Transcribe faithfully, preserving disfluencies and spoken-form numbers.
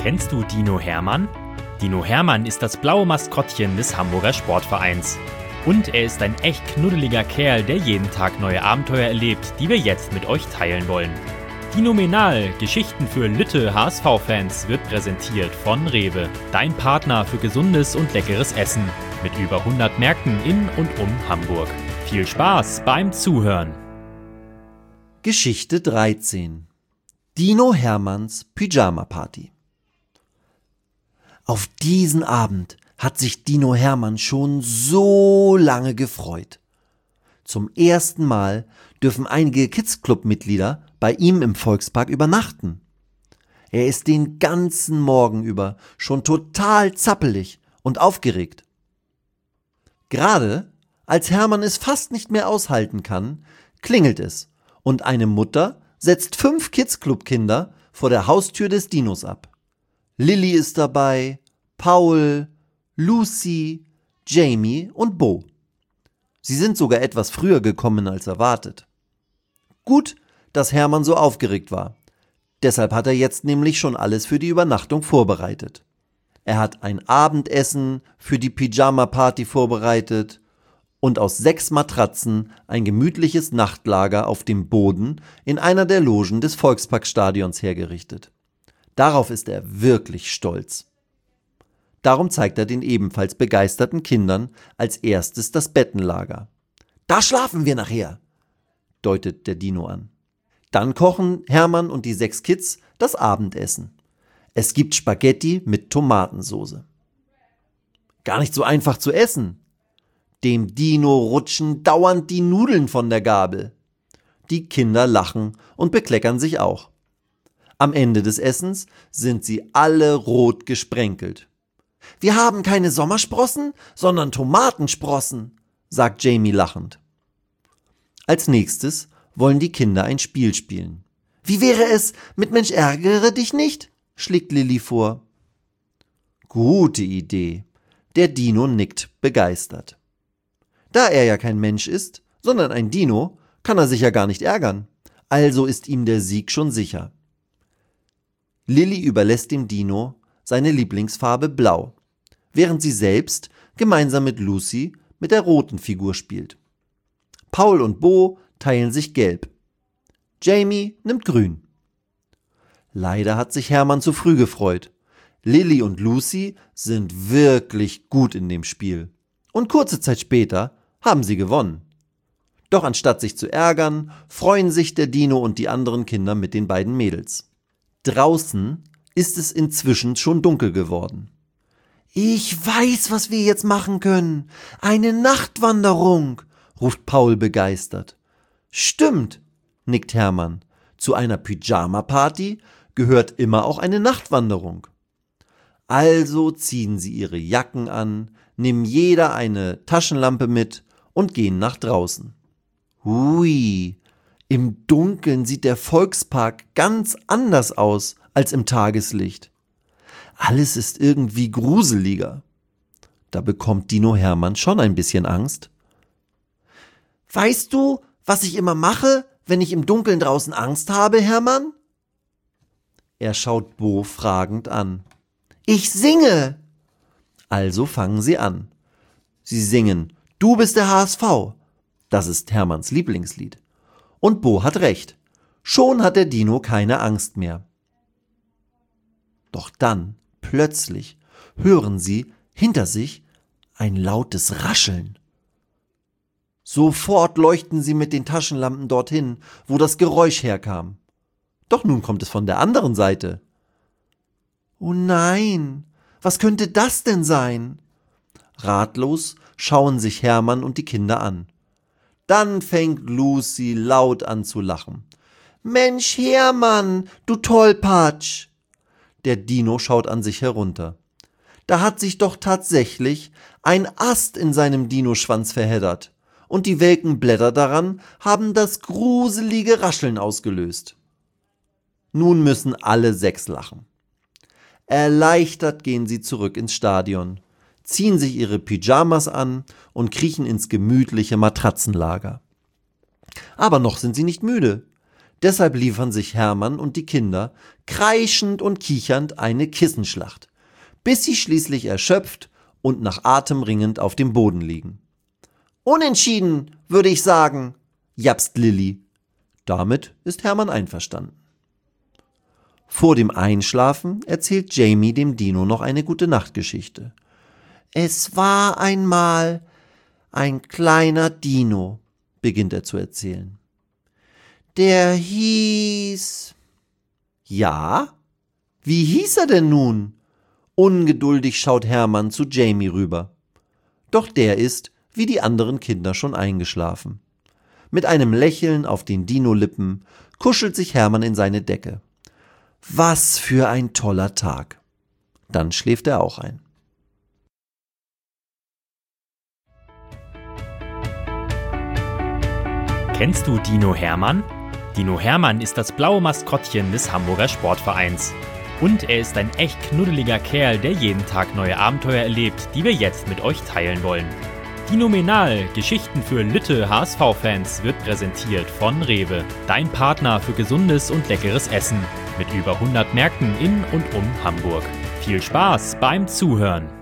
Kennst du Dino Hermann? Dino Hermann ist das blaue Maskottchen des Hamburger Sportvereins. Und er ist ein echt knuddeliger Kerl, der jeden Tag neue Abenteuer erlebt, die wir jetzt mit euch teilen wollen. Dinomenal, Geschichten für Lütte H S V-Fans, wird präsentiert von Rewe, dein Partner für gesundes und leckeres Essen, mit über hundert Märkten in und um Hamburg. Viel Spaß beim Zuhören! Geschichte dreizehn. Dino Hermanns Pyjama-Party. Auf diesen Abend hat sich Dino Hermann schon so lange gefreut. Zum ersten Mal dürfen einige Kids-Club-Mitglieder bei ihm im Volkspark übernachten. Er ist den ganzen Morgen über schon total zappelig und aufgeregt. Gerade als Hermann es fast nicht mehr aushalten kann, klingelt es und eine Mutter setzt fünf Kids-Club-Kinder vor der Haustür des Dinos ab. Lilly ist dabei, Paul, Lucy, Jamie und Bo. Sie sind sogar etwas früher gekommen als erwartet. Gut, dass Hermann so aufgeregt war. Deshalb hat er jetzt nämlich schon alles für die Übernachtung vorbereitet. Er hat ein Abendessen für die Pyjama-Party vorbereitet und aus sechs Matratzen ein gemütliches Nachtlager auf dem Boden in einer der Logen des Volksparkstadions hergerichtet. Darauf ist er wirklich stolz. Darum zeigt er den ebenfalls begeisterten Kindern als erstes das Bettenlager. »Da schlafen wir nachher«, deutet der Dino an. Dann kochen Hermann und die sechs Kids das Abendessen. Es gibt Spaghetti mit Tomatensoße. Gar nicht so einfach zu essen. Dem Dino rutschen dauernd die Nudeln von der Gabel. Die Kinder lachen und bekleckern sich auch. Am Ende des Essens sind sie alle rot gesprenkelt. »Wir haben keine Sommersprossen, sondern Tomatensprossen«, sagt Jamie lachend. Als nächstes wollen die Kinder ein Spiel spielen. »Wie wäre es mit Mensch ärgere dich nicht?«, schlägt Lilly vor. Gute Idee. Der Dino nickt begeistert. Da er ja kein Mensch ist, sondern ein Dino, kann er sich ja gar nicht ärgern. Also ist ihm der Sieg schon sicher. Lilly überlässt dem Dino seine Lieblingsfarbe Blau, während sie selbst gemeinsam mit Lucy mit der roten Figur spielt. Paul und Bo teilen sich Gelb. Jamie nimmt Grün. Leider hat sich Hermann zu früh gefreut. Lilly und Lucy sind wirklich gut in dem Spiel. Und kurze Zeit später haben sie gewonnen. Doch anstatt sich zu ärgern, freuen sich der Dino und die anderen Kinder mit den beiden Mädels. Draußen ist es inzwischen schon dunkel geworden. »Ich weiß, was wir jetzt machen können. Eine Nachtwanderung«, ruft Paul begeistert. »Stimmt«, nickt Hermann. »Zu einer Pyjama-Party gehört immer auch eine Nachtwanderung.« Also ziehen sie ihre Jacken an, nehmen jeder eine Taschenlampe mit und gehen nach draußen. Hui, im Dunkeln sieht der Volkspark ganz anders aus als im Tageslicht. Alles ist irgendwie gruseliger. Da bekommt Dino Hermann schon ein bisschen Angst. »Weißt du, was ich immer mache, wenn ich im Dunkeln draußen Angst habe, Hermann?« Er schaut Bo fragend an. »Ich singe!« Also fangen sie an. Sie singen »Du bist der H S V«. Das ist Hermanns Lieblingslied. Und Bo hat recht. Schon hat der Dino keine Angst mehr. Doch dann, plötzlich, hören sie hinter sich ein lautes Rascheln. Sofort leuchten sie mit den Taschenlampen dorthin, wo das Geräusch herkam. Doch nun kommt es von der anderen Seite. »Oh nein, was könnte das denn sein?« Ratlos schauen sich Hermann und die Kinder an. Dann fängt Lucy laut an zu lachen. »Mensch, Hermann, du Tollpatsch!« Der Dino schaut an sich herunter. Da hat sich doch tatsächlich ein Ast in seinem Dinoschwanz verheddert. Und die welken Blätter daran haben das gruselige Rascheln ausgelöst. Nun müssen alle sechs lachen. Erleichtert gehen sie zurück ins Stadion, ziehen sich ihre Pyjamas an und kriechen ins gemütliche Matratzenlager. Aber noch sind sie nicht müde, Deshalb liefern sich Hermann und die Kinder kreischend und kichernd eine Kissenschlacht, bis sie schließlich erschöpft und nach Atem ringend auf dem Boden liegen. Unentschieden, würde ich sagen, japst Lilli. Damit ist Hermann einverstanden. Vor dem Einschlafen erzählt Jamie dem Dino noch eine Gute-Nacht-Geschichte. Es war einmal ein kleiner Dino, beginnt er zu erzählen. Der hieß... Ja? Wie hieß er denn nun? Ungeduldig schaut Hermann zu Jamie rüber. Doch der ist, wie die anderen Kinder, schon eingeschlafen. Mit einem Lächeln auf den Dino-Lippen kuschelt sich Hermann in seine Decke. Was für ein toller Tag. Dann schläft er auch ein. Kennst du Dino Hermann? Dino Hermann ist das blaue Maskottchen des Hamburger Sportvereins. Und er ist ein echt knuddeliger Kerl, der jeden Tag neue Abenteuer erlebt, die wir jetzt mit euch teilen wollen. Dinomenal, Geschichten für Lütte H S V-Fans, wird präsentiert von Rewe, dein Partner für gesundes und leckeres Essen, mit über hundert Märkten in und um Hamburg. Viel Spaß beim Zuhören!